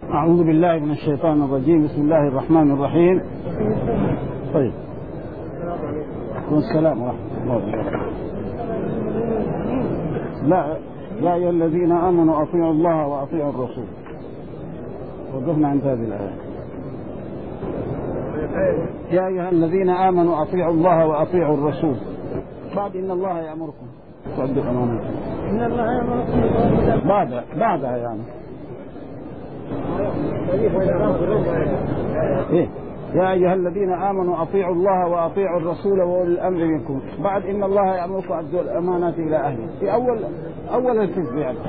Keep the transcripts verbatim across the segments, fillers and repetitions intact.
أعوذ بالله من الشيطان الرجيم. بسم الله الرحمن الرحيم. طيب والسلام ورحمة الله وبركاته. لا يا أيها الذين آمنوا أطيعوا الله وأطيعوا الرسول. وقفنا عند هذه الآية. يا أيها الذين آمنوا أطيعوا الله وأطيعوا الرسول. بعد إن الله يأمركم تؤدوا أمانتكم. إن الله يأمركم بعد بعدها يعني إيه؟ يا أيها الذين آمنوا أطيعوا الله وأطيعوا الرسول وأولي الأمر منكم. بعد إن الله يأمركم أدوا الأمانات إلى أهله. في أول أول الكتاب يعني.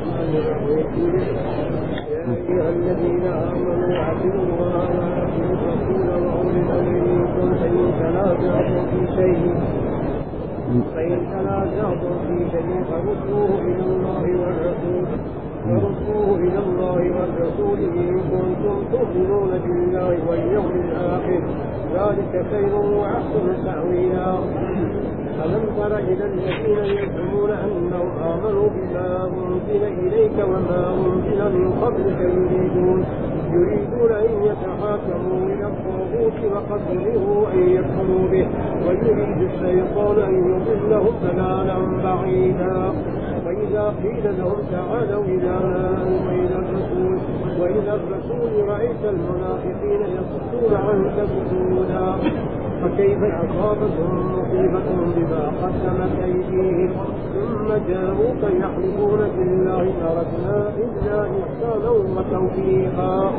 يا أيها الذين آمنوا أطيعوا الله وأطيعوا الرسول وأولي الأمر منكم فإن تنازعتم في شيء فإن تنازعتم في شيء فردوه إلى الله والرسول فردوه إلى الله والرسول إن كنتم تؤمنون بالله واليوم الآخر ذلك خير وأحسن تأويلا. ألم تر إلى الذين يزعمون أنهم آمنوا بما أنزل إليك وما أنزل من قبلك يريدون يريدون أن يتحاكموا إلى الطاغوت وقد أمروا أن يكفروا به ويريد الشيطان أن يضلهم ضلالا بعيدا. وإذا قيل لهم تعالوا إلى ما أنزل الرسول وإلى الرسول رأيت المنافقين يصدون عنك صدودا. فكيف أصابتهم مصيبة بما قدمت أيديهم ثم جاءوك يحلفون بالله أردنا إلا إحسانا وتوفيقا.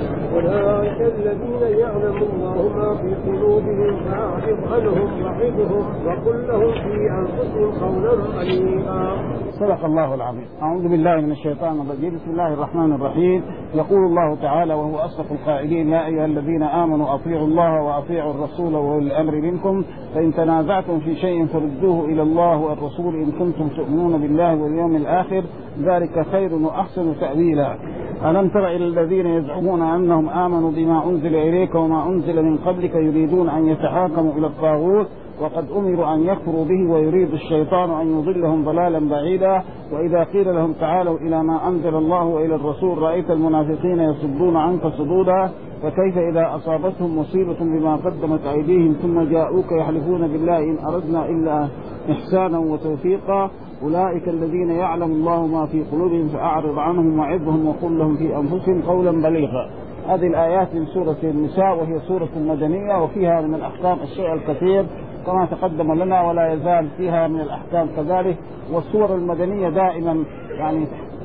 أولئك الذين يعلم الله ما في قلوبهم فأعرض عنهم وعظهم وقل لهم في أنفسهم قولا قليلا. صدق الله العظيم. أعوذ بالله من الشيطان الرجيم. بسم الله الرحمن الرحيم. يقول الله تعالى وهو أصدق القائلين يا أيها الذين آمنوا أطيعوا الله وأطيعوا الرسول وأولي الأمر منكم فإن تنازعتم في شيء فردوه إلى الله والرسول إن كنتم تؤمنون بالله واليوم الآخر ذلك خير وأحسن تأويلا. ألم تر إلى الذين يزعمون أنهم آمنوا بما أنزل إليك وما أنزل من قبلك يريدون أن يتحاكموا إلى الطاغوت وقد أمروا أن يكفروا به ويريد الشيطان أن يضلهم ضلالا بعيدا. وإذا قيل لهم تعالوا إلى ما أنزل الله وإلى الرسول رأيت المنافقين يصدون عنك صدودا. فكيف إذا أصابتهم مصيبة بما قدمت أيديهم ثم جاءوك يحلفون بالله إن أردنا إلا إحسانا وتوفيقا. أولئك الذين يعلم الله ما في قلوبهم فأعرض عنهم وعظهم وقل لهم في أنفسهم قولا بليغا. هذه الآيات من سورة النساء وهي سورة مدنية وفيها من الأحكام الشيء الكثير كما تقدم لنا ولا يزال فيها من الأحكام كذلك. والسور المدنية دائما يعني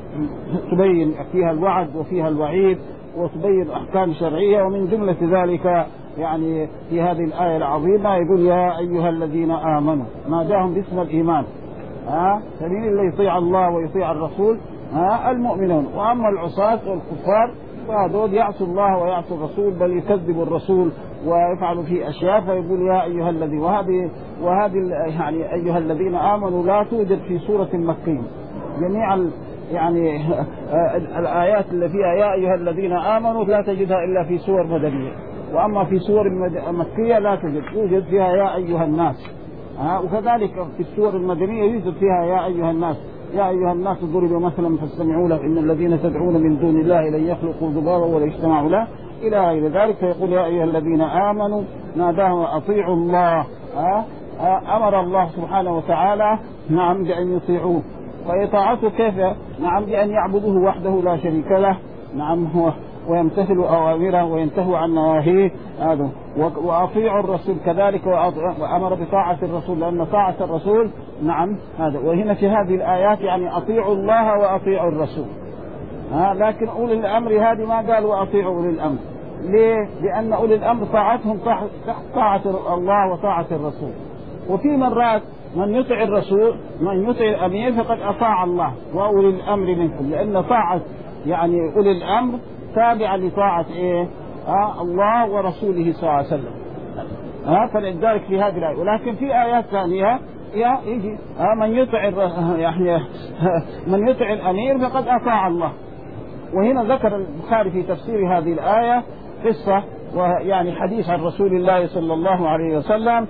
تبين فيها الوعد وفيها الوعيد وتبين أحكام شرعية. ومن جملة ذلك يعني في هذه الآية العظيمة يقول يا أيها الذين آمنوا ناداهم باسم الإيمان. ها سبيل اللي يطيع الله ويطيع الرسول ها المؤمنون. وأما العصاة والكفار فهذول يعصوا الله ويعصوا الرسول بل يكذبوا الرسول ويفعلوا فيه أشياء. فيقول يا أيها الذين وهذه وهذه يعني أيها الذين آمنوا لا توجد في سورة مكية. جميع يعني الآيات اللي فيها يا أيها الذين آمنوا لا تجدها إلا في سور مدنية. وأما في سور مكية لا توجد يوجد فيها يا أيها الناس. ها وكذلك في السور المدنية يوجد فيها يا أيها الناس. يا أيها الناس ضرب مثلا فاستمعوا له إن الذين تدعون من دون الله لن يخلقوا ذبابا ولا يجتمعوا له إلى غير ذلك. فيقول يا أيها الذين آمنوا ناداهم أطيعوا الله. ها أمر الله سبحانه وتعالى نعم بأن يطيعوه. فإطاعته كيف؟ نعم بأن يعبدوه وحده لا شريك له. نعم هو ويمتثلوا أوامره وينتهوا عن نواهيه. هذا وأطيعوا الرسول كذلك وأمر بطاعة الرسول لأن طاعة الرسول نعم هذا. وهنا في هذه الآيات يعني أطيعوا الله وأطيعوا الرسول. ها لكن أولي الأمر هذه ما قال وأطيعوا أولي الأمر. ليه؟ لأن أولي الأمر طاعتهم تحت طاعة الله وطاعة الرسول. وفي مرات من يطيع الرسول من يطيع الأمير فقد أطاع الله وأولي الأمر منكم لأن طاعة يعني أولي الأمر تابعة لطاعة إيه؟ آه الله ورسوله صلى الله عليه وسلم. ها فلذلك في هذه الآية. ولكن في آيات ثانية يا يجي آه من يطع يعني من يطع الأمير فقد أطاع الله. وهنا ذكر البخاري في تفسير هذه الآية قصة ويعني حديث عن رسول الله صلى الله عليه وسلم.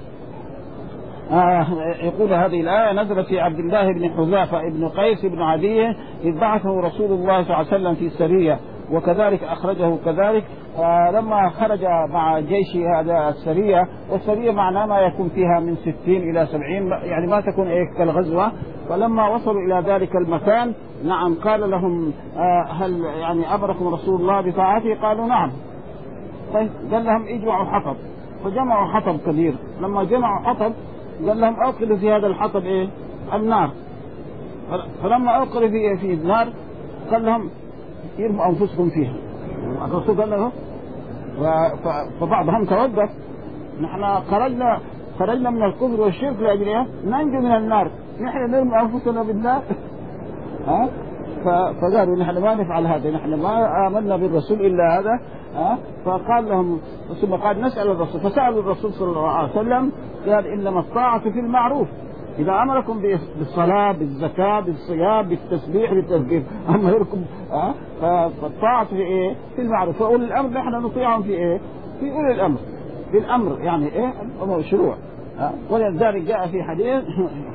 آه يقول هذه الآية نزلت في عبد الله بن حذافة بن قيس بن عدي إذ بعثه رسول الله صلى الله عليه وسلم في السرية وكذلك أخرجه كذلك. فلما خرج مع جيش هذا السرية، والسرية معناه ما يكون فيها من ستين إلى سبعين، يعني ما تكون إيه كالغزوة. فلما وصلوا إلى ذلك المكان نعم قال لهم هل يعني أمركم رسول الله بطاعته؟ قالوا نعم. طيب قال لهم اجمعوا حطب، فجمعوا حطب كبير. لما جمعوا حطب قال لهم أوقدوا في هذا الحطب إيه النار. فلما أوقدوا في في النار قال لهم يرموا أنفسكم فيها. الرسول قال له فبعضهم توقف، نحن خرجنا خرجنا من الكفر والشرك لأجلها ننجو من النار، نحن نرمي أنفسنا بالنار. ها فقالوا نحن ما نفعل هذا، نحن ما آمنا بالرسول إلا هذا. ها فقال لهم ثم قال نسأل الرسول، فسألوا الرسول صلى الله عليه وسلم قال إنما الطاعة في المعروف، إذا أمركم بالصلاة بالزكاة بالصيام بالتسبيح بالتذكير أمركم ها فالطاعة في إيه في المعروف. فأولي الأمر نحن نطيعهم في إيه في أولي الأمر في الأمر يعني إيه مشروع. ولذلك جاء في حديث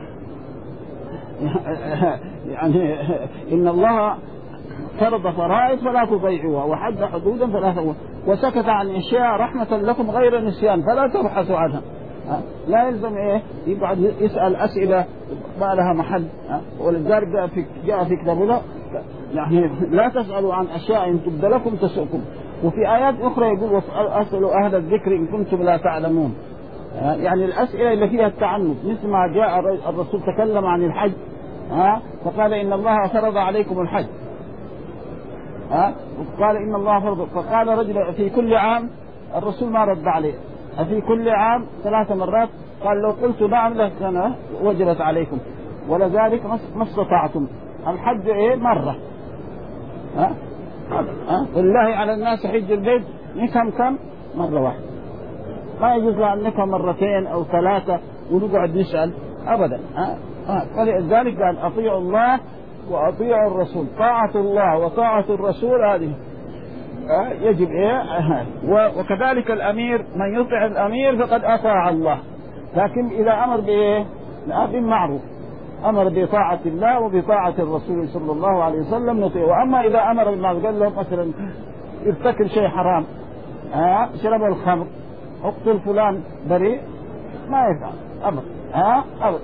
يعني إن الله فرض فرائض فلا تضيعوها وحد حدودا فلا تضيعوها وسكت عن أشياء رحمة لكم غير نسيان فلا تبحثوا عنها. لا يلزم إيه يقعد يسأل أسئلة ما لها محل. ولذلك جاء في جاء في كتابنا يعني لا تسألوا عن أشياء إن تبد لكم تسؤكم. وفي آيات أخرى يقول أسألوا أهل الذكر إن كنتم لا تعلمون. يعني الأسئلة اللي فيها التعنت، مثل ما جاء الرسول تكلم عن الحج ها فقال إن الله فرض عليكم الحج. ها وقال إن الله فرض، فقال رجل في كل عام، الرسول ما رد عليه، في كل عام ثلاث مرات قال لو قلت نعم لكان وجبت عليكم ولذلك ما استطعتم. الحج إيه مرة. ها ها والله على الناس حج البيت كم كم مرة واحدة، ما يجوز أن نفهم مرتين أو ثلاثة ونقعد نسأل أبدا. ها فلذلك قال أطيعوا الله وأطيعوا الرسول. طاعة الله وطاعة الرسول هذه يجب إيه. وكذلك الأمير من يطيع الأمير فقد أطاع الله، لكن إذا أمر بإيه بالمعروف أمر بطاعة الله وبطاعة الرسول صلى الله عليه وسلم نطيع. وأما إذا أمر بالمعروف قال له مثلا ارتكب شيء حرام ها شرب الخمر اقتل فلان بريء ما يفعل أبدا. ها أبدا.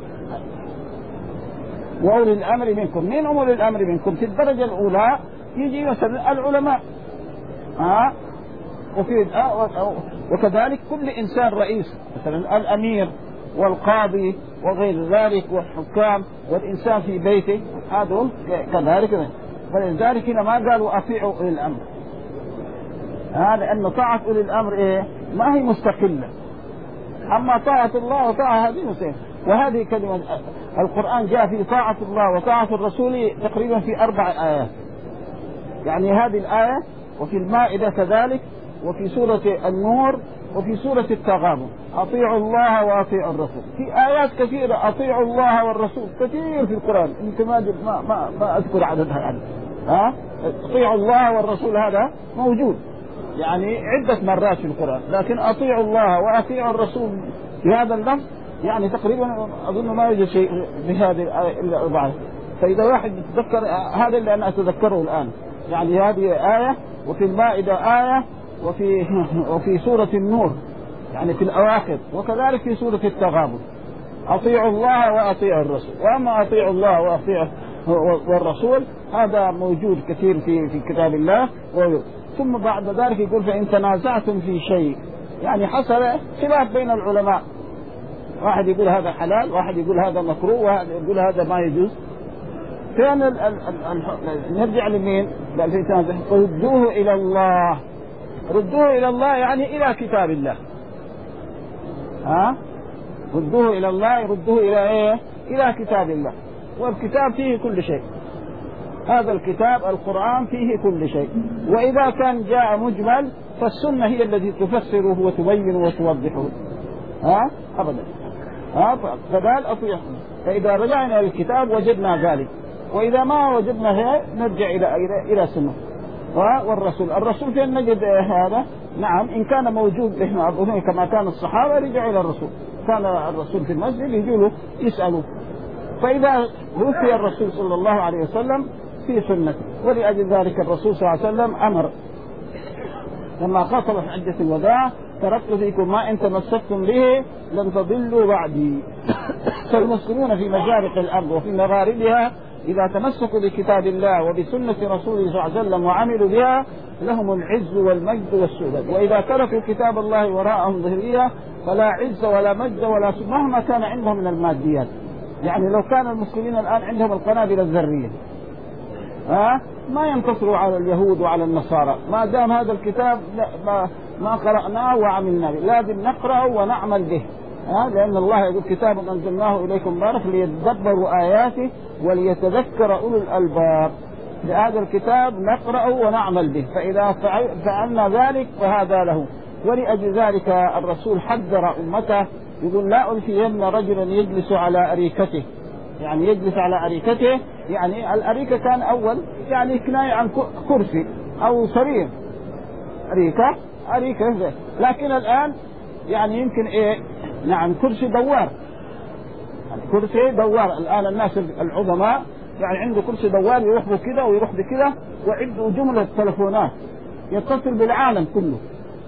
وأولي الأمر منكم، مين أولي الأمر منكم؟ في الدرجة الأولى يجي مثلا العلماء ها وفي وكذلك كل إنسان رئيس، مثلا الأمير والقاضي وغير ذلك والحكام والإنسان في بيته هذول كذلك. فلذلك هنا ما قالوا أطيعوا أولي الأمر، هذا لأن طاعة أولي الأمر إيه ما هي مستقلة. أما طاعة الله وطاعة هذه مستقلة. وهذه كلمة القرآن جاء في طاعة الله وطاعة الرسول تقريبا في أربع آيات، يعني هذه الآية وفي المائدة كذلك وفي سورة النور وفي سورة التغابن أطيعوا الله وأطيعوا الرسول. في آيات كثيرة أطيعوا الله والرسول كثير في القرآن، يمكن ما ما ما, ما أذكر عددها يعني. ها أطيعوا الله والرسول هذا موجود يعني عدة مرات في القرآن، لكن أطيعوا الله وأطيعوا الرسول بهذا اللفظ يعني تقريبا أظن ما يوجد شيء بهذه الآية إلا أربعة. فإذا واحد يتذكر هذا اللي أنا أتذكره الآن، يعني هذه آية وفي المائدة آية وفي وفي سورة النور يعني في الأواخر، وكذلك في سورة التغابن أطيعوا الله وأطيعوا الرسول. وأما أطيعوا الله وأطيعوا والرسول هذا موجود كثير في في كتاب الله. ثم بعد ذلك يقول فإن تنازعتم في شيء، يعني حصل خلاف بين العلماء، واحد يقول هذا حلال واحد يقول هذا مكروه واحد يقول هذا ما يجوز، فين ال ال ال نرجع لمين؟ ردوه إلى الله. ردوه إلى الله يعني إلى كتاب الله. ها ردوه إلى الله ردوه إلى إيه؟ إلى كتاب الله. والكتاب فيه كل شيء، هذا الكتاب القرآن فيه كل شيء. وإذا كان جاء مجمل فالسنة هي التي تفسره وتبين وتوضحه. ها أبدا. ها فقال أطيع. فإذا رجعنا إلى الكتاب وجدنا ذلك، وإذا ما وجدنا نرجع إلى إلى إلى السنة والرسول. الرسول فين نجد هذا؟ نعم إن كان موجود به كما كان الصحابة رجعوا إلى الرسول، كان الرسول في المسجد يجوا له يسألوا. فإذا وفي الرسول صلى الله عليه وسلم في سنتي. ولأجل ذلك الرسول صلى الله عليه وسلم أمر لما خاطب في حجة الوداع: تركت فيكم ما إن تمسكتم به لن تضلوا بعدي. فالمسلمون في مشارق الأرض وفي مغاربها إذا تمسكوا بكتاب الله وبسنة رسوله صلى الله عليه وسلم وعملوا بها لهم العز والمجد والسؤدد. وإذا تركوا كتاب الله وراءهم ظهرية فلا عز ولا مجد ولا سؤدد مهما كان عندهم من الماديات. يعني لو كان المسلمين الآن عندهم القنابل الذرية ها ما ينتصروا على اليهود وعلى النصارى ما دام هذا الكتاب ما, ما قرأناه وعملنا به. لازم نقرأه ونعمل به، ها لأن الله يقول: كتاب أنزلناه إليكم مبارك ليتدبروا آياته وليتذكر أولو الألباب. بهذا الكتاب نقرأه ونعمل به، فإذا فعلنا ذلك فهذا له. ولأجل ذلك الرسول حذر أمته يقول: لا ألفين رجلا يجلس على أريكته. يعني يجلس على أريكته، يعني الأريكة كان أول يعني كناية عن كرسي أو سرير. أريكة أريكة لكن الآن يعني يمكن إيه نعم كرسي دوار. يعني كرسي دوار الآن الناس العظماء يعني عنده كرسي دوار يروح بكذا ويروح بكذا وعنده جملة تلفونات يتصل بالعالم كله.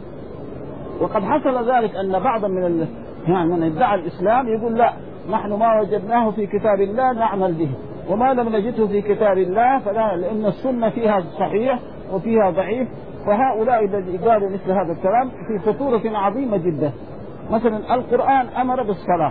وقد حصل ذلك أن بعضا من ال... يعني من ادعى الإسلام يقول: لا نحن ما وجدناه في كتاب الله نعمل به، وما لم نجده في كتاب الله فلا، لأن السنة فيها صحيح وفيها ضعيف. فهؤلاء الذين قالوا مثل هذا الكلام في خطورة عظيمة جدا. مثلا القرآن أمر بالصلاة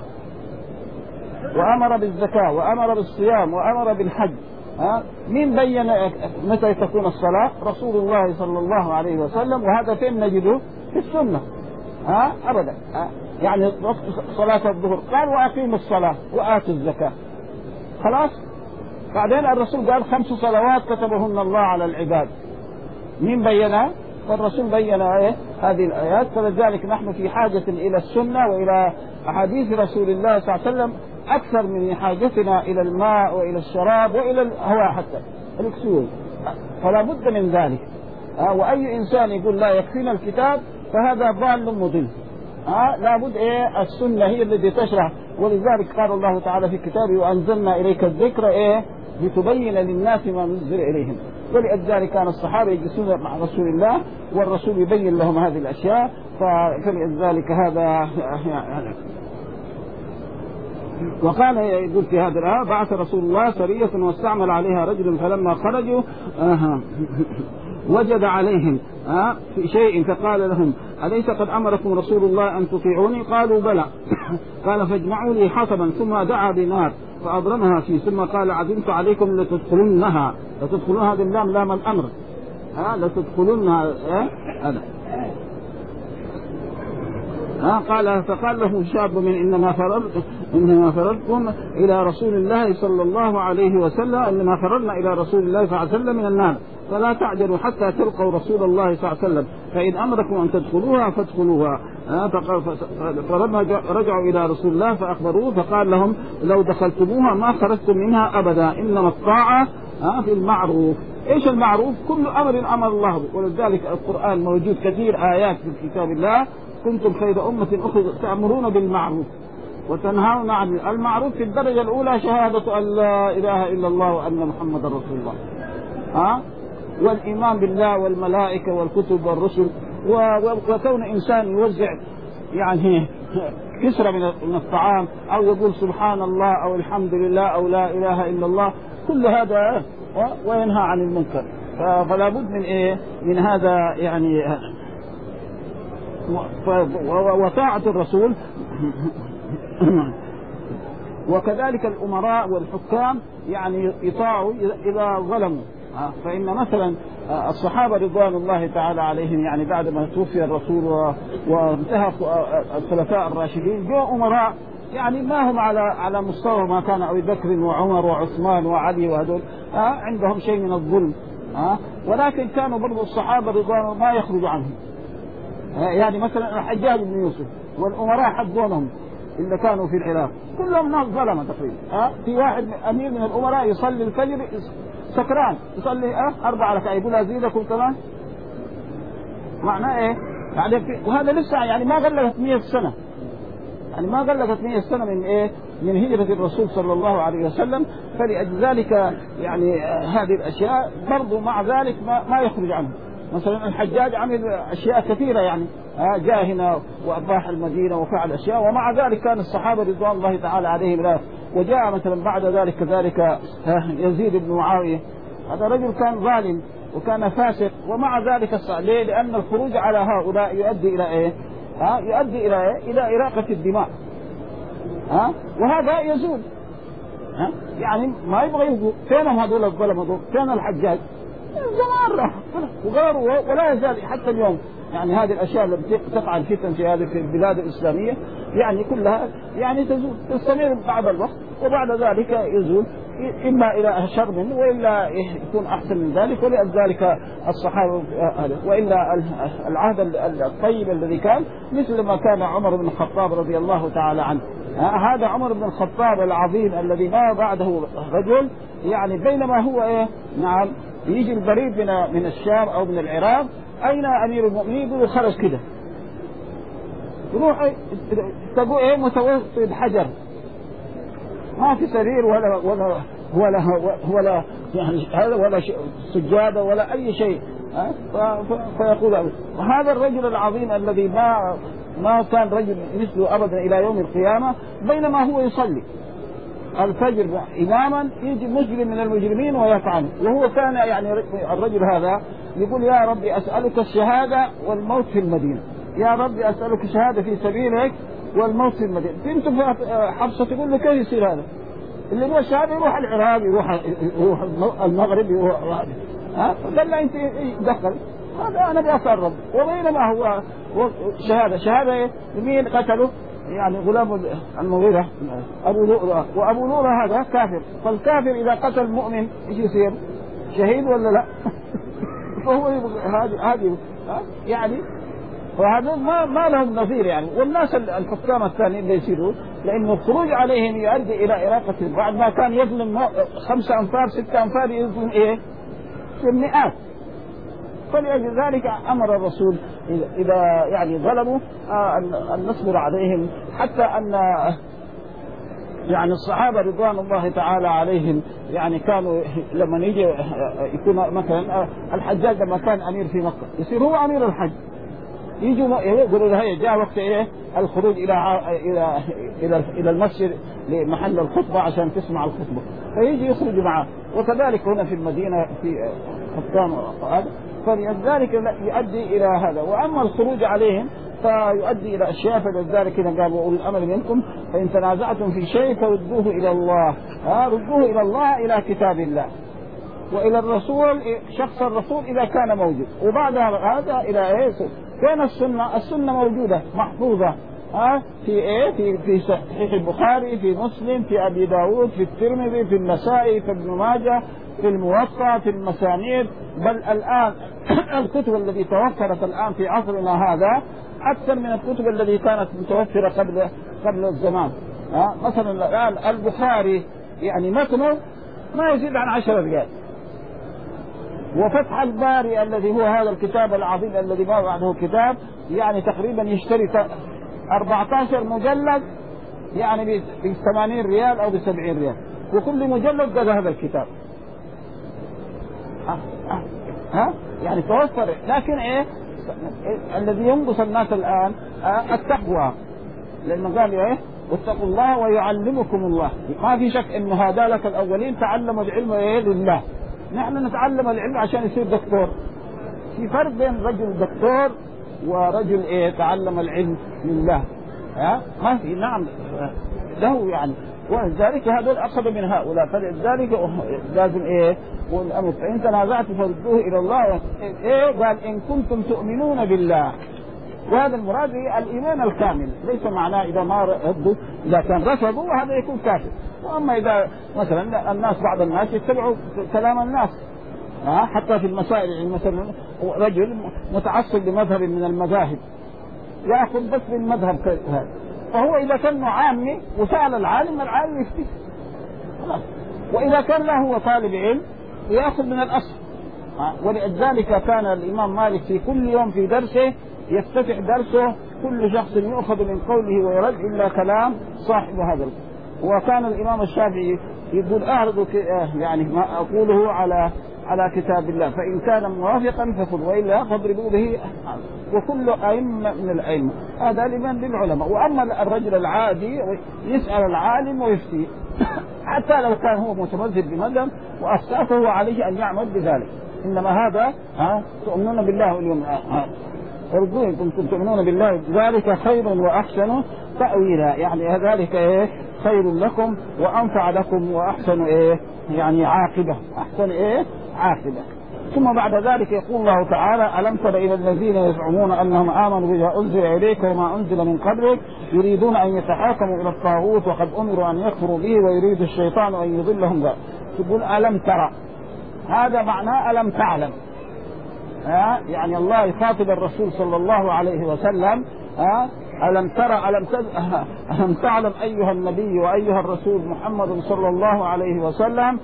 وأمر بالزكاة وأمر بالصيام وأمر بالحج. ها مين بين متى تكون الصلاة؟ رسول الله صلى الله عليه وسلم. وهذا فين نجده؟ في السنة. ها أبدا. ها يعني صلاة الظهر قال: وأقيموا الصلاة وآتوا الزكاة. خلاص. بعدين الرسول قال: خمس صلوات كتبهن الله على العباد. مين بينها؟ والرسول بين ايه هذه الآيات. فلذلك نحن في حاجة إلى السنة وإلى أحاديث رسول الله صلى الله عليه وسلم أكثر من حاجتنا إلى الماء وإلى الشراب وإلى الهواء حتى الأكسجين. فلا بد من ذلك. آه وأي إنسان يقول لا يكفينا الكتاب فهذا ضال مضل. آه لابد إيه السنة هي التي تشرح. ولذلك قال الله تعالى في كتابه: وأنزلنا إليك الذكر إيه لتبين للناس ما نزل إليهم. ولذلك كان الصحابة يجلسون مع رسول الله والرسول يبين لهم هذه الأشياء. فلذلك هذا يعني وقال يقول في هذا الآية: بعث رسول الله سرية واستعمل عليها رجل فلما خرجوا آه وجد عليهم آه في شيء فقال لهم: أليس قد أمركم رسول الله أن تطيعوني؟ قالوا: بلى. قال: فاجمعوا لي حطبا. ثم دعا بنار فأضرمها فيه ثم قال: عزمت عليكم لتدخلونها. لتدخلون هذا اللام لام الأمر. ها لتدخلونها هذا. ها قال فقال له شاب من إنما فررت إنما فررتكم إلى رسول الله صلى الله عليه وسلم إنما فررنا إلى رسول الله صلى الله عليه وسلم من النار فلا تعجلوا حتى تلقوا رسول الله صلى الله عليه وسلم فإن أمركم أن تدخلوها فادخلوها. فلما رجعوا إلى رسول الله فأخبروه فقال لهم: لو دخلتموها ما خرجتم منها أبدا، إنما الطاعة في المعروف. إيش المعروف؟ كل أمر أمر الله به. ولذلك القرآن موجود كثير آيات في كتاب الله: كنتم خير أمة أخرجت تأمرون بالمعروف وتنهون عن المعروف. في الدرجة الأولى شهادة أن لا إله إلا الله وأن محمد رسول الله، ها والإيمان بالله والملائكة والكتب والرسل. وكون إنسان يوزع يعني كسرة من الطعام أو يقول سبحان الله أو الحمد لله أو لا إله إلا الله، كل هذا وينهى عن المنكر. فلا بد من إيه من هذا يعني وطاعة الرسول. وكذلك الأمراء والحكام يعني يطاعوا إذا ظلموا. فإن مثلا الصحابة رضوان الله تعالى عليهم يعني بعد ما توفي الرسول وانتهى الخلفاء الراشدين جاء أمراء يعني ما هم على على مستوى ما كان أبي بكر وعمر وعثمان وعلي وهذول عندهم شيء من الظلم، ولكن كانوا برضو الصحابة رضوان ما يخرجوا عنهم. يعني مثلا الحجاج بن يوسف والأمراء حقونهم إلا كانوا في العراق كلهم ناس ظلمة تقريبا. أه؟ في واحد أمير من الأمراء يصلي الفجر سكران يصلي أه؟ أربع ركعات يقول أزيدكم كمان. معناه إيه؟ يعني وهذا لسه يعني ما غلبت مئة سنة. يعني ما غلقت مئة سنة من إيه من هجرة الرسول صلى الله عليه وسلم. فلأجل ذلك يعني هذه الأشياء برضو مع ذلك ما, ما يخرج عنه. مثلا الحجاج عمل أشياء كثيرة يعني جاء هنا وأباح المدينة وفعل أشياء، ومع ذلك كان الصحابة رضوان الله تعالى عليهم لا. وجاء مثلا بعد ذلك كذلك يزيد بن معاوية، هذا رجل كان ظالم وكان فاسق، ومع ذلك ليه؟ لأن الخروج على هؤلاء يؤدي إلى إيه؟ ها يؤدي إلى إيه؟ إلى إراقة الدماء، ها وهذا يزول. ها يعني ما يبغى يبغوا فينهم هذول الظلم هذول؟ فين الحجاج؟ زمان راح وغيروا ولا يزال حتى اليوم. يعني هذه الأشياء التي تقع الفتن في هذه في البلاد الإسلامية يعني كلها يعني تزول، تستمر بعد الوقت وبعد ذلك يزول، إما إلى شر منه وإلا يكون أحسن من ذلك. ولذلك الصحابة وإلا العهد الطيب الذي كان مثل ما كان عمر بن الخطاب رضي الله تعالى عنه. هذا عمر بن الخطاب العظيم الذي ما بعده رجل، يعني بينما هو إيه نعم يجي البريد من من الشام أو من العراق، أين أمير المؤمنين؟ يقولوا خرج كده يروح تقول إيه متوسط حجر، ما في سرير ولا ولا ولا ولا يعني هذا ولا سجادة ولا أي شيء. فيقول هذا الرجل العظيم الذي ما ما كان رجل مثله أبدا إلى يوم القيامة، بينما هو يصلي الفجر إماما يجي مجرم من المجرمين ويطعنه، وهو كان يعني الرجل هذا يقول يا ربي أسألك الشهادة والموت في المدينة، يا ربي أسألك الشهادة في سبيلك والموت في المدينة. بنت حفصة تقول له كيف يصير هذا؟ اللي هو الشهادة يروح العراق يروح يروح المغرب يروح ها قال له أنت دخل هذا أنا بأسأل رب. وبينما هو شهادة شهادة مين قتله؟ يعني غلام المغيرة أبو لؤلؤة، وأبو لؤلؤة هذا كافر، فالكافر إذا قتل مؤمن إيش يصير؟ شهيد ولا لا؟ فهو هذه هذه يعني وهذا ما ما لهم نظير يعني. والناس الحكام الثانيين اللي يصيروا لأنه الخروج عليهم يؤدي إلى إراقة، بعد ما كان يظلم خمسة أنفار ستة أنفار يظلم إيه؟ في المئات. فلأجل ذلك أمر الرسول إذا يعني ظلموا أن نصبر عليهم، حتى أن يعني الصحابة رضوان الله تعالى عليهم يعني كانوا لما يجي يكون مثلا الحجاج لما كان أمير في مكة يصير هو أمير الحج، يجوا يقولوا له هي جاء وقت إيه الخروج إلى إلى إلى إلى المسجد لمحل الخطبة عشان تسمع الخطبة، فيجي يخرج معه. وكذلك هنا في المدينة في حكام هذا، فلذلك يؤدي إلى هذا. وأما الخروج عليهم فيؤدي إلى أشياء، فلذلك هنا قالوا أولي الأمر منكم فإن تنازعتم في شيء فردوه إلى الله، ها ردوه إلى الله إلى كتاب الله وإلى الرسول شخص الرسول إذا كان موجود، وبعد هذا إلى إيه كان السنة السنة موجودة محفوظة ها في إيه في في صحيح البخاري في مسلم في أبي داود في الترمذي في النسائي في ابن ماجه في الموطأ في المسانيد. بل الآن الكتب التي توفرت الآن في عصرنا هذا أكثر من الكتب التي كانت متوفرة قبل قبل الزمان. ها مثلا الآن البخاري يعني متنه ما يزيد عن عشرة ريال، وفتح الباري الذي هو هذا الكتاب العظيم الذي ما بعده كتاب يعني تقريبا يشتري أربعة عشر مجلد يعني ب ثمانين ريال أو ب سبعين ريال، وكل مجلد قد هذا الكتاب. ها, ها, ها يعني توفر. لكن إيه الذي ينقص الناس الآن آه التقوى، لأنه قال إيه واتقوا الله ويعلمكم الله. ما في شك إنه هذا لك الأولين تعلموا العلم إيه لله، نحن نتعلم العلم عشان يصير دكتور. في فرق بين رجل دكتور ورجل إيه تعلم العلم لله. ها ما في نعم له يعني، ولذلك هذول أخذ من هؤلاء. فلذلك لازم إيه والأمر فإن تنازعتم فردوه إلى الله. إيه قال إن كنتم تؤمنون بالله، وهذا المراد الإيمان الكامل، ليس معناه إذا ما ردوا إذا كان رفضوا هذا يكون كافر. وأما إذا مثلا الناس بعض الناس يتبعوا كلام الناس ها حتى في المسائل، مثلا رجل متعصب لمذهب من المذاهب يأخذ بس بالمذهب هذا، فهو إذا كان عامي وسأل العالم العالم يفتي خلاص. وإذا كان له هو طالب علم يأخذ من الأصل. ولذلك كان الإمام مالك في كل يوم في درسه يفتتح درسه كل شخص يؤخذ من قوله ويرد إلا كلام صاحب هذا. وكان الإمام الشافعي يقول أعرض يعني ما أقوله على على كتاب الله، فإن كان موافقا فخذ وإلا فاضربوا به، وكل أئمة من الأئمة. هذا لمن للعلماء. وأما الرجل العادي يسأل العالم ويفتي حتى لو كان هو متمذهب بمذهب وأفتاه فهو عليه أن يعمل بذلك. إنما هذا ها تؤمنون بالله واليوم الآخر، إن كنتم تؤمنون بالله ذلك خير وأحسن تأويلا، يعني ذلك إيه خير لكم وأنفع لكم وأحسن إيه يعني عاقبة، أحسن إيه عاقبة. ثم بعد ذلك يقول الله تعالى: ألم تر إلى الذين يزعمون أنهم آمنوا بما أنزل إليك وما أنزل من قبلك يريدون أن يتحاكموا إلى الطاغوت وقد أمروا أن يكفروا به ويريد الشيطان أن يضلهم ذلك. تقول ألم ترى، هذا معناه ألم تعلم. ها يعني الله يخاطب الرسول صلى الله عليه وسلم: ها ألم ترى ألم, ألم تعلم أيها النبي وأيها الرسول محمد صلى الله عليه وسلم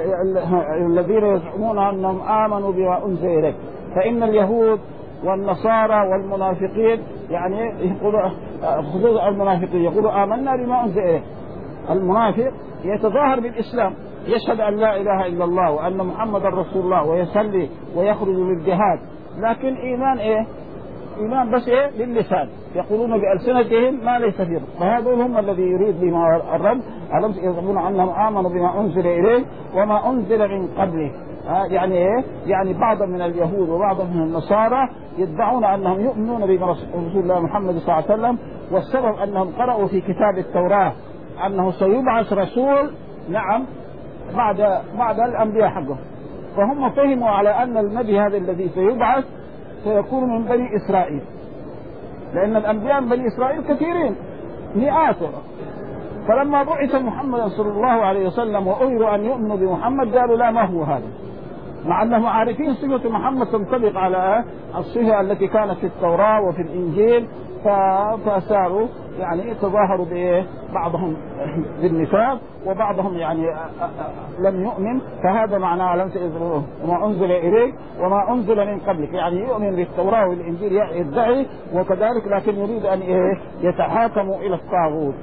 الذين يزعمون أنهم آمنوا بما أنزل إليك. فإن اليهود والنصارى والمنافقين يعني يقولوا خصوصا المنافقين يقولوا آمنا بما أنزل إليك. المنافق يتظاهر بالإسلام، يشهد أن لا إله إلا الله وأن محمد رسول الله ويصلي ويخرج للجهاد، لكن إيمان إيه؟ إيمان بس إيه باللسان، يقولون بألسنتهم ما ليس فيهم. فهذول هم الذي يريد بما الرب: ألم يزعمون أنهم آمنوا بما أنزل إليه وما أنزل من قبله. آه يعني إيه؟ يعني بعض من اليهود وبعض من النصارى يدعون أنهم يؤمنون برسول الله محمد صلى الله عليه وسلم، والسبب أنهم قرأوا في كتاب التوراة أنه سيبعث رسول نعم بعد بعد الأنبياء حقه، فهم فهموا على أن النبي هذا الذي سيبعث سيكون من بني إسرائيل، لأن الأنبياء من بني إسرائيل كثيرين مئات. فلما بعث محمد صلى الله عليه وسلم وأمروا أن يؤمنوا بمحمد قالوا لا، ما هو هذا، مع أنهم عارفين صفة محمد تنطبق على الصفة التي كانت في التوراة وفي الإنجيل، فصاروا يعني يتظاهروا بإيه؟ بعضهم بالنفاق وبعضهم يعني لم يؤمن. فهذا معناه لم تؤمنوا وما أنزل إليك وما أنزل من قبلك، يعني يؤمن بالتوراة والإنجيل يدعي وكذلك، لكن يريد أن إيه؟ يتحاكموا إلى الطاغوت.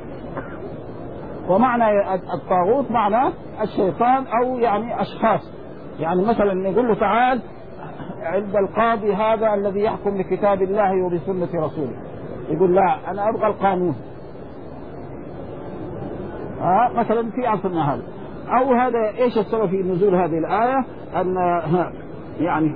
ومعنى الطاغوت معنى الشيطان أو يعني أشخاص، يعني مثلا يقول له تعال عند القاضي هذا الذي يحكم بكتاب الله وبسنة رسوله، يقول لا أنا أبغى القانون. ها مثلا في عصرنا هذا. أو هذا إيش السبب في نزول هذه الآية؟ أن يعني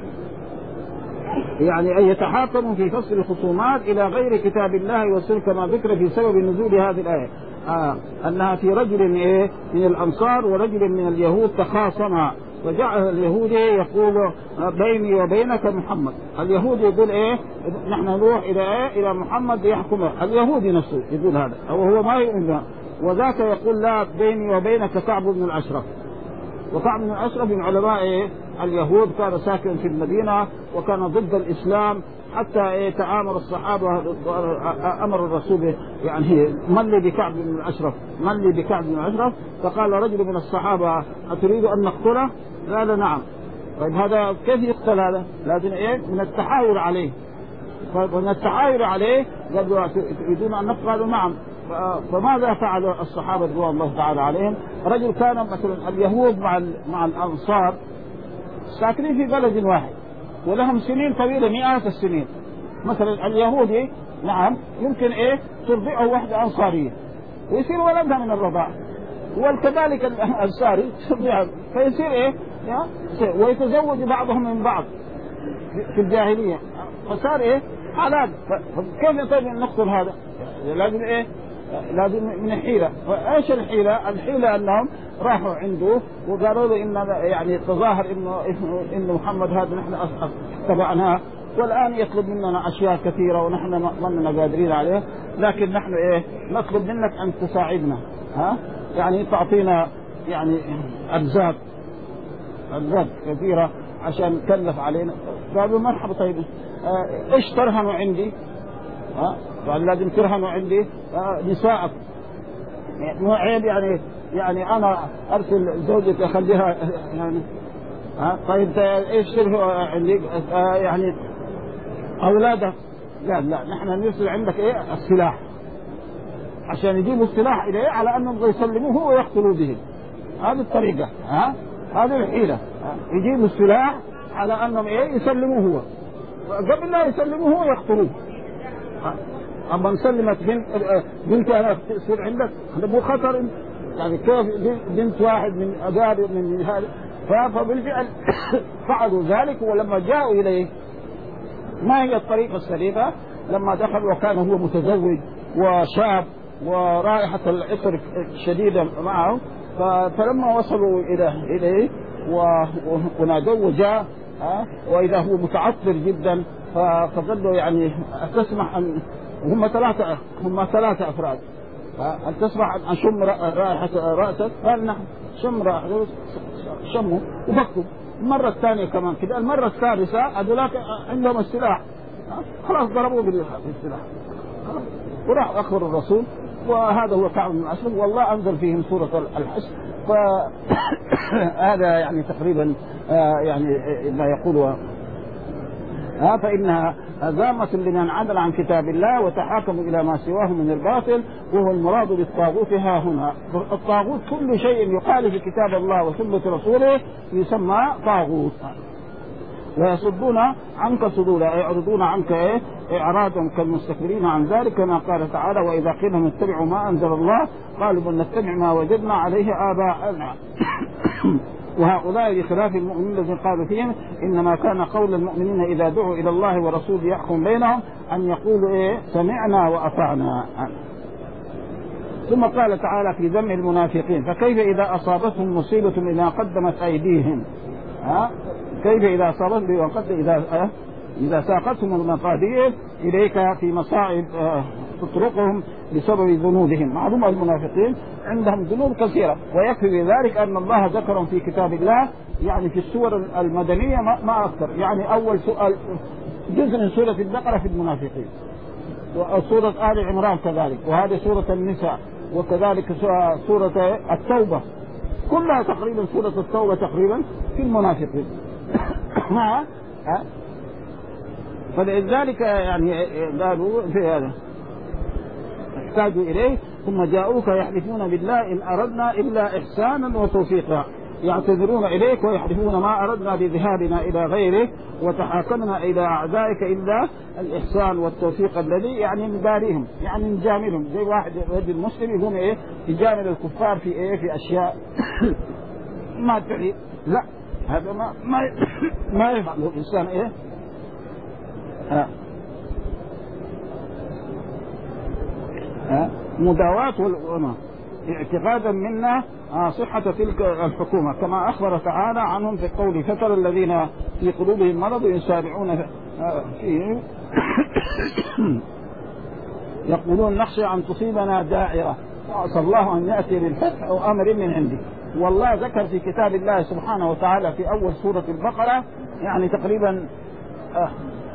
يعني أن يتحاكموا في فصل الخصومات إلى غير كتاب الله والسنة، كما ذكر في سبب نزول هذه الآية آه أنها في رجل إيه من الأنصار ورجل من اليهود تخاصما، وجعل اليهودي يقول بيني وبينك محمد. اليهودي يقول إيه نحن نروح إلى إيه إلى محمد يحكم. اليهودي نفسه يقول هذا، أو هو ما يؤمن. وذاك يقول لا بيني وبينك كعب بن الأشرف. وكعب بن الأشرف من علماء إيه اليهود، كان ساكن في المدينة وكان ضد الإسلام، حتى إيه تعامل الصحابة أمر الرسول يعني من لي بكعب بن الأشرف، من لي بكعب بن الأشرف. فقال رجل من الصحابة أتريد أن نقتله؟ قال نعم. طيب هذا كيف يقتل هذا؟ لازم إيه من التحايل عليه. فمن التحايل عليه قالوا تريدون أن نقتل؟ قالوا نعم. فماذا فعل الصحابة رضوان الله تعالى عليهم؟ رجل كان مثلا اليهود مع مع الأنصار ساكنين في بلد واحد ولهم سنين طويلة مئات السنين. مثلا اليهودي نعم يمكن إيه ترضعه واحدة أنصارية ويصير ولدها من الرضاع، وكذلك الأنصاري ترضعه فيصير إيه ويتزوج بعضهم من بعض في الجاهلية، فصار إيه حلال. فكيف طيب نقتل هذا؟ لازم إيه لازم من الحيلة. فايش الحيلة؟ الحيلة انهم راحوا عنده وقالوا له ان يعني تظاهر انه انه محمد هذا نحن تبعناه، والان يطلب مننا اشياء كثيرة ونحن ما لنا قادرين عليه، لكن نحن ايه نطلب منك ان تساعدنا، ها يعني تعطينا يعني ارزاق ارزاق كثيرة عشان تكلف علينا. قالوا مرحبا طيب اه ايش ترهنوا عندي؟ ها قال لازم ترهنوا عندي نساءك. مو عيب يعني يعني انا ارسل زوجك اخليها يعني ها طيب ايش ترهنوا عندي؟ يعني اولادك قال لا نحن نرسل عندك ايه السلاح عشان يجيبوا السلاح اليه على انهم يسلموه ويقتلوا به. هذه الطريقه ها هذه الحيله، يجيبوا السلاح على انهم ايه يسلموه هو، قبل لا يسلموه هو يقتلوه. اما مسلمت بنت بنتها تصير عندك هذا مو خطر يعني؟ كيف بنت واحد من اقارب من هذا؟ فبالفعل فعلوا ذلك. ولما جاءوا اليه ما هي الطريقه السليمه؟ لما دخل وكان هو متزوج وشاب ورائحه العطر شديده معه، فلما وصلوا الى اليه ونادوا وجاء واذا هو متعطر جدا، فقال له يعني تسمح ان هم ثلاثه هم ثلاثه افراد هل تسمح ان اشم رائحه راسك؟ قال نعم شم رائحه شمه وفكوا. المره الثانيه كمان كده، المره الثالثه هذولاك عندهم السلاح خلاص ضربوه بالسلاح وراح اخبر الرسول، وهذا هو كعب بن أسلم والله انزل فيهم سوره الحشر. فهذا يعني تقريبا يعني ما يقولها ها فإنها ذامة لمن عدل عن كتاب الله وتحاكم إلى ما سواه من الباطل، وهو المراد بالطاغوت ها هنا. الطاغوت كل شيء يخالف كتاب الله وسنة رسوله يسمى طاغوت. ويصدون عنك صدودا، يعرضون عنك إيه إعراضا كالمستكبرين عن ذلك، كما قال تعالى وإذا قيل لهم اتبعوا ما أنزل الله قالوا بل نتبع ما وجدنا عليه آباءنا. وهؤلاء بخلاف المؤمنين الذين قالوا فيهم إنما كان قول المؤمنين إذا دعوا إلى الله ورسوله يحكم بينهم أن يقولوا إيه سمعنا وأطعنا. ثم قال تعالى في ذم المنافقين فكيف إذا أصابتهم مصيبة بما قدمت أيديهم ها كيف إذا أصابتهم وقد إذا إذا ساقتهم المقادير إليك في مصائب تطرقهم بسبب ذنوبهم. معلومة المنافقين عندهم ذنوب كثيرة، ويكفي بذلك أن الله ذكرهم في كتاب الله يعني في السور المدنية ما أكثر. يعني أول سؤال جزء من سورة البقرة في المنافقين، وسورة آل عمران كذلك، وهذه سورة النساء، وكذلك سورة التوبة كلها تقريبا سورة التوبة تقريبا في المنافقين. ها فلذلك يعني قالوا في هذا احتاجوا إليه ثم جاءوك يحلفون بالله إن أردنا إلا إحسانا وتوفيقا، يعتذرون إليك ويحلفون ما أردنا بذهابنا إلى غيره وتحاكمنا إلى أعدائك إلا الإحسان والتوفيق الذي يعني نداريهم يعني نجاملهم. زي واحد رجل مسلم يقوم إيه يجامل الكفار في إيه في أشياء ما تعني لا هذا ما ما, ما يفعله الإنسان إيه ها ها مداواة والأمة اعتقادا منا صحة تلك الحكومة، كما أخبر تعالى عنهم في قوله فترى الذين في قلوبهم مرض يسارعون فيه يقولون نخشى أن تصيبنا دائرة فعسى الله أن يأتي بالفتح أو أمر من عنده. والله ذكر في كتاب الله سبحانه وتعالى في أول سورة البقرة يعني تقريبا آه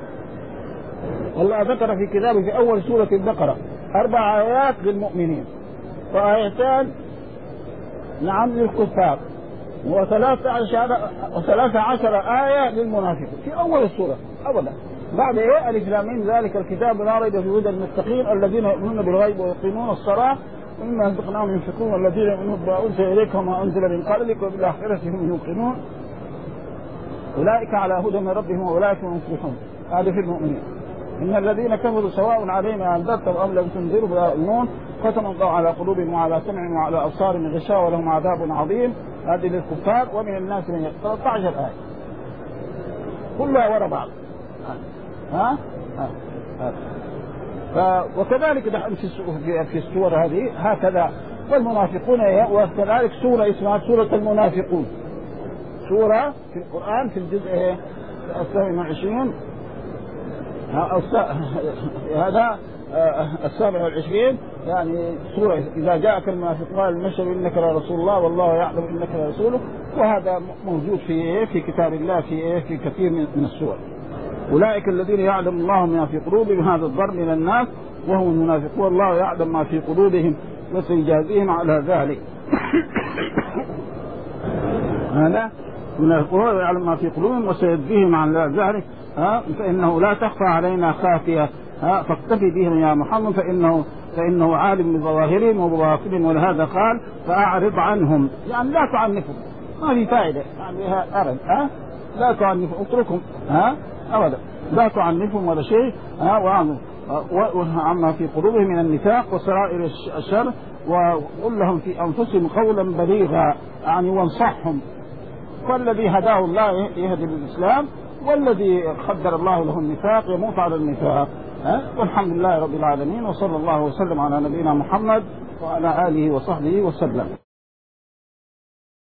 والله ذكر في كتابه في أول سورة البقرة أربع آيات للمؤمنين وآيتان نعم للكفار وثلاثة عشر وثلاثة عشر آية للمنافقين في أول السورة أولا. بعد إيه ألف لام ميم ذلك الكتاب لا ريب فيه هدى للمتقين الذين يؤمنون بالغيب ويقيمون الصلاة ومما رزقناهم ينفقون والذين يؤمنون بما أنزل إليك وما أنزل من قبلك وبالآخرة هم يوقنون أولئك على هدى من ربهم وأولئك هم المفلحون. هذا في المؤمنين. إن الذين كفروا سواء عليهم أنذرتهم أم لم تنذروا لا يؤمنون ختم الله على قلوبهم وعلى سمعهم وعلى أبصارهم غشاوة ولهم عذاب عظيم. هذه للكفار ومن الناس من ثلاثة عشر آية كلها وراء بعض. ها ها ها ف... وكذلك نحن في في السورة هذه هكذا والمنافقون وكذلك سورة اسمها سورة المنافقون، سورة في القرآن في الجزء الثامن والعشرين هذا السابع والعشرين يعني سورة إذا جاءك المنافقون المشهد إنك لرسول الله والله يعلم إنك لرسوله، وهذا موجود في في كتاب الله في في كثير من السور. أولئك الذين يعلم الله ما في قلوبهم هذا الضرب من الناس وهم المنافقون والله يعلم ما في قلوبهم وسيجازيهم على ذلك. هذا المنافقون يعلم ما في قلوبهم وسيجزيهم على ذلك ها فإنه لا تخفى علينا خافية ها فاكتفي بهم يا محمد فإنه فإنه عالم بظواهرهم وبواطنهم، ولهذا قال فأعرض عنهم، يعني لا تعنفهم، ما في فائدة يعني أرد ها لا تعنفهم، اتركهم ها أبدا، لا تعنفهم ولا شيء ها وعنهم وعما في قلوبهم من النفاق وسرائر الشر، وقل لهم في أنفسهم قولا بليغا، يعني وانصحهم. والذي هداه الله يهدي للإسلام، والذي قدر الله له النفاق يموت على النفاق. أه؟ والحمد لله رب العالمين، وصلى الله وسلم على نبينا محمد وعلى آله وصحبه وسلم.